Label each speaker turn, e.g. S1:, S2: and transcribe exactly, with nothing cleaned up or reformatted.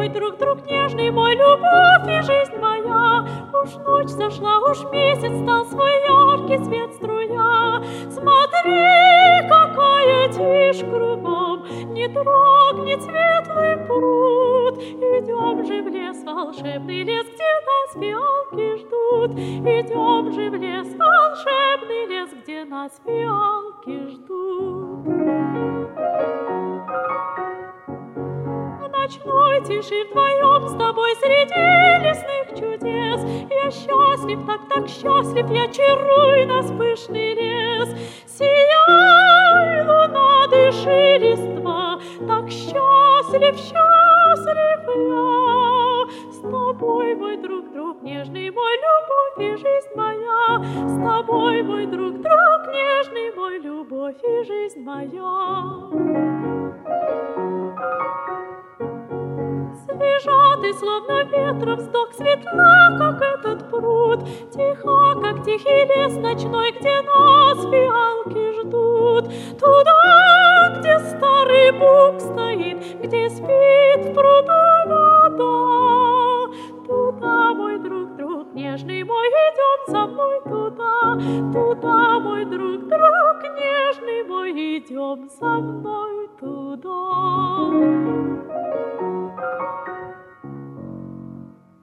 S1: мой друг, друг нежный мой, любовь и жизнь моя. Уж ночь зашла, уж месяц стал свой яркий свет струя. Смотри, какая тишь кругом, не дрогнет светлый пруд. Идем же в лес, волшебный лес, где нас фиалки ждут. Идем же в лес, волшебный лес, где нас фиалки ждут. В ночной тиши вдвоем с тобой среди лесных чудес я счастлив, так, так счастлив, я чаруй нас пышный лес. Сияй, луна, дыши, листва, так счастлив, счастлив я. С тобой, мой друг, друг нежный мой, любовь и жизнь моя. С тобой, мой друг, друг нежный мой, любовь и жизнь моя. Свежа ты, словно ветром вздох, светла, как этот пруд. Тиха, как тихий лес ночной, где нас фиалки ждут. Туда, где старый бук стоит, где спит в пруду вода. Туда, мой друг, друг нежный мой, идем со мной туда. Туда, мой друг, друг нежный мой, идем со мной туда.